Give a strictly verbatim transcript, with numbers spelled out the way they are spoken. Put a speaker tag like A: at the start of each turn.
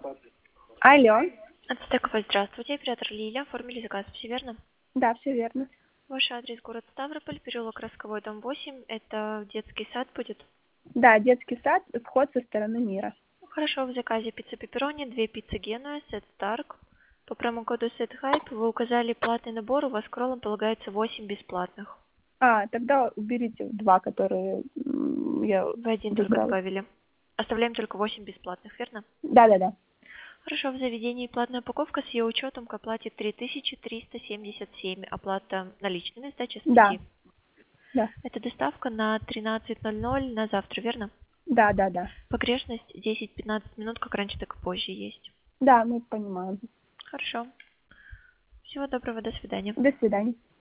A: Алло.
B: Ацтекова, здравствуйте. Оператор Лиля. Оформили заказ. Все верно?
A: Да, все верно.
B: Ваш адрес город Ставрополь, переулок Росковой, дом восемь. Это детский сад будет?
A: Да, детский сад, вход со стороны мира.
B: Хорошо, в заказе пицца пепперони, две пиццы Генуя, сет Старк. По промокоду SETHYPE вы указали платный набор, у вас кроллом полагается восемь бесплатных.
A: А, тогда уберите два, которые м, я
B: Вы один только
A: выбрала.
B: добавили. Оставляем только восемь бесплатных, верно?
A: Да-да-да.
B: Хорошо, в заведении платная упаковка с ее учетом к оплате три тысячи триста семьдесят семь. Оплата наличными, сдача с
A: Да,
B: пяти.
A: да,
B: Это доставка на тринадцать ноль ноль на завтра, верно?
A: да-да-да.
B: Погрешность десять-пятнадцать минут, как раньше, так и позже есть.
A: Да, мы понимаем.
B: Хорошо. Всего доброго, до свидания.
A: До свидания.